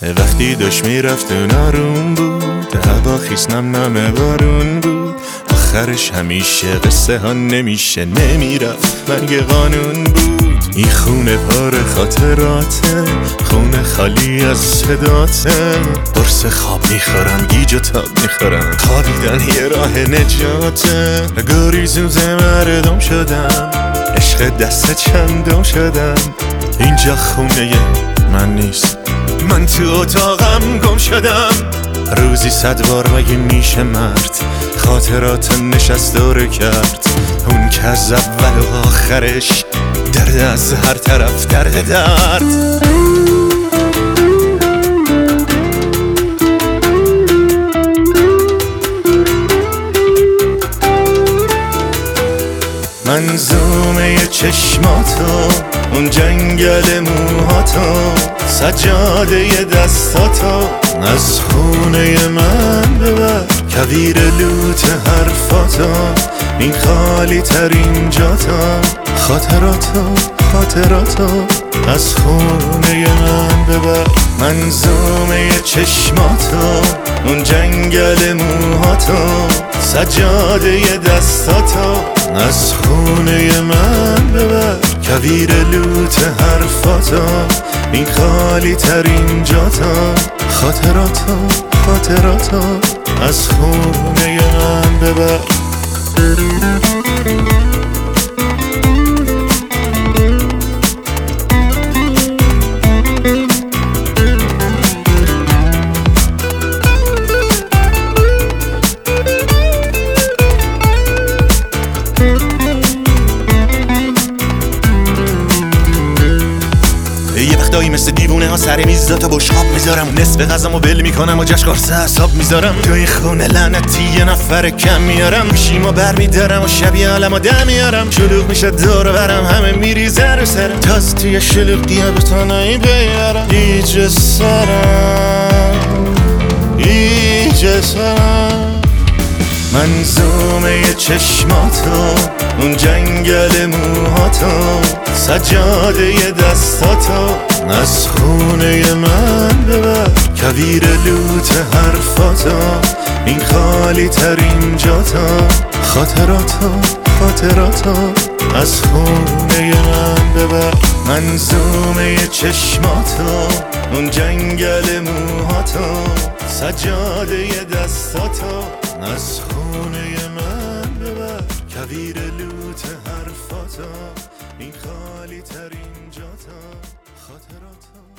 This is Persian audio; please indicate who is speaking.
Speaker 1: وقتی داشت میرفت نارون بود، هوا خیس نم نم بارون بود. آخرش همیشه قصه ها نمیشه، نمیرفت مرگ قانون بود. این خونه پر خاطراته، خونه خالی از صداته. قرص خواب میخورم، گیج و تاب میخورم، خوابیدن یه راه نجاته. گریزوز مردم شدم، عشق دست چندم شدم. اینجا خونه من نیست، من تو اتاقم گم شدم. روزی 100 بار مگه میشه مرد خاطرات نشست داره کرد؟ اون که از اول و آخرش درد، از هر طرف درد. منظومه چشماتو، اون جنگل موهاتو، سجاده دستاتو از خونه من ببر. کویر لوت حرفاتو، این خالی ترین جاتا. خاطراتو از خونه من ببر. منظومه چشماتو، اون جنگل موهاتو، سجاده دستاتو از خونه من ببر. کویر لوت حرفاتو، این خالی ترین جاتا. خاطراتو از خونه من ببر. یه وقتایی مثل دیوونه ها سر میز تا بشقاب میذارم، نصف غذامو ول میکنم و جشن قرص حساب میذارم. تو این خونه لعنتی یه نفر کم میارم، گوشیمو بر میدارم و شبیه عالمو دم میارم. شلوغ میشه دور برم، همه میریزه رو سرم، تاز توی شلوغی ها بتونایی بیارم. ایجه سرم منظومه چشماتو، اون جنگل موهاتو، سجاده دستاتو از خونه من ببر. کویر لوت حرفاتو، این خالی ترین جاتا. خاطراتو از خونه من ببر. منظومه چشماتو، اون جنگل موهاتو، سجاده دستاتو از خونه من ببر. کویر لوت حرفاتو، این خالی ترین جاتا. خاطراتو